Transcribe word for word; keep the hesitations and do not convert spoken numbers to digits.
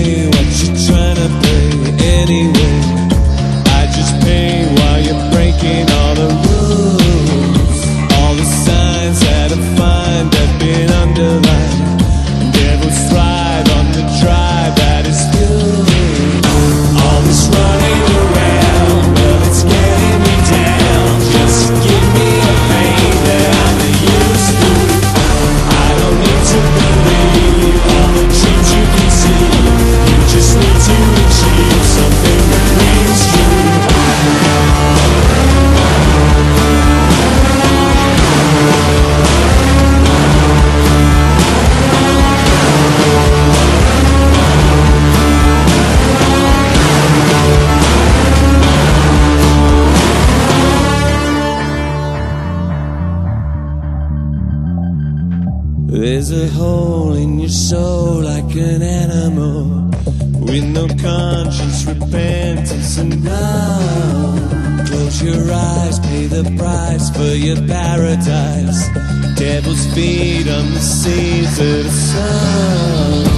me what you're trying to pay anyway. I just pay while you're breaking all the rules. All the signs that I find have been underlined. Devils thrive on the drive that is fuel. All this running around, well, it's getting me down. Just give me a pain that I'm used to. I don't need to believe all the dreams you can see. You just need to achieve something that rings true. There's a hole in your soul like an animal, with no conscience, repentance and love. Close your eyes, pay the price for your paradise. Devil's feet on the seas of the sun.